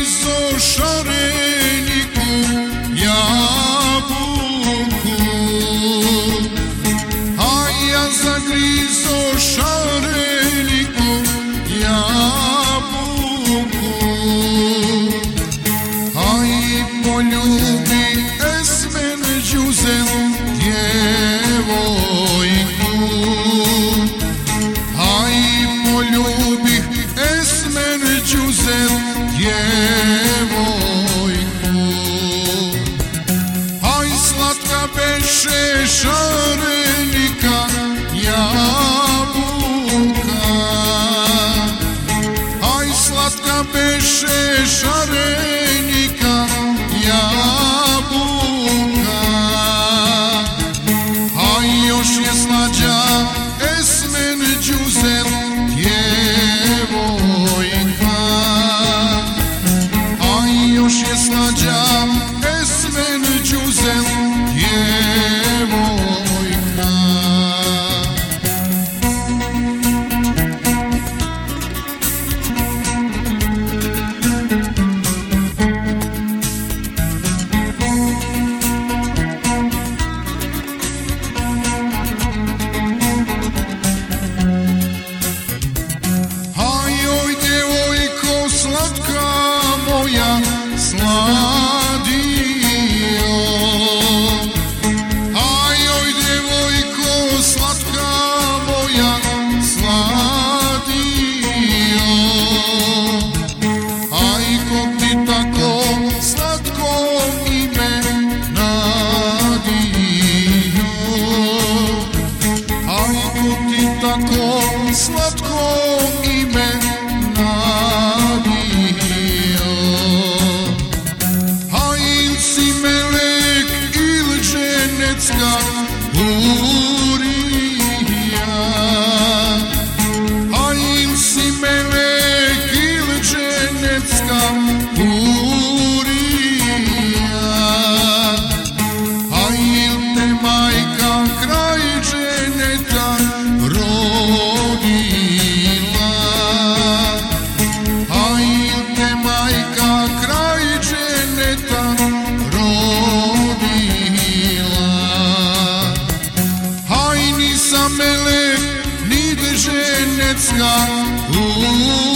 zagrizo šareniku jabuku, a ja zagrizo šareniku jabuku, a i poljubi esmen džuzel djevojku, a i poljubi esmen džuzel djevojku, aj slatka beše šarenika jabuka, aj slatka beše šarenika jabuka, aj još je slađa esmen džuzel djevojka, aj još je slađa esmen džuzel djevojka. Ajoj djevojko slatka moja, sladio, ajoj djevojko slatka moja, sladio, aj ko ti tako slatko ime nadio, aj ko ti tako slatko ime nadio, aj il si melek il dženecka hurija, aj il si melek il dženecka hurija, aj il te majka kraj dženeta rodila, aj il te majka kraj dženeta rodila, aj nisam melek ni dženecka hurija.